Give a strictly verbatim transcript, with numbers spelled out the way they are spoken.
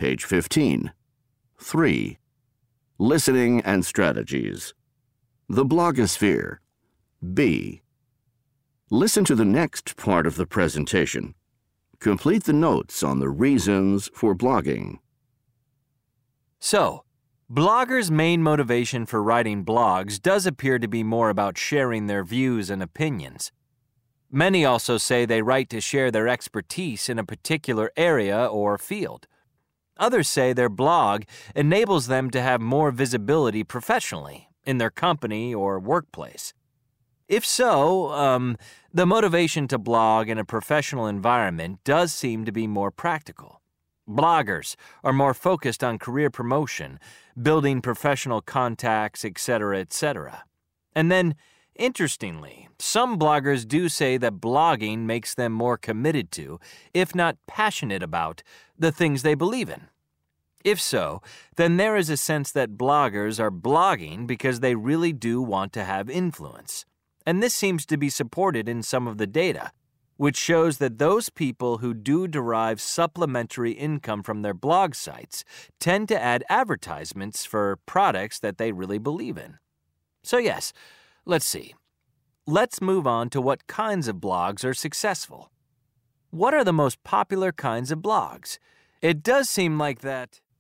page fifteen. three. Listening and strategies. The blogosphere. B. Listen to the next part of the presentation. Complete the notes on the reasons for blogging. So, bloggers' main motivation for writing blogs does appear to be more about sharing their views and opinions. Many also say they write to share their expertise in a particular area or field. Others say their blog enables them to have more visibility professionally in their company or workplace. If so, um, the motivation to blog in a professional environment does seem to be more practical. Bloggers are more focused on career promotion, building professional contacts, et cetera, et cetera. And then, interestingly, some bloggers do say that blogging makes them more committed to, if not passionate about, the things they believe in. If so, then there is a sense that bloggers are blogging because they really do want to have influence. And this seems to be supported in some of the data, which shows that those people who do derive supplementary income from their blog sites tend to add advertisements for products that they really believe in. So yes, let's see. Let's move on to what kinds of blogs are successful. What are the most popular kinds of blogs? It does seem like that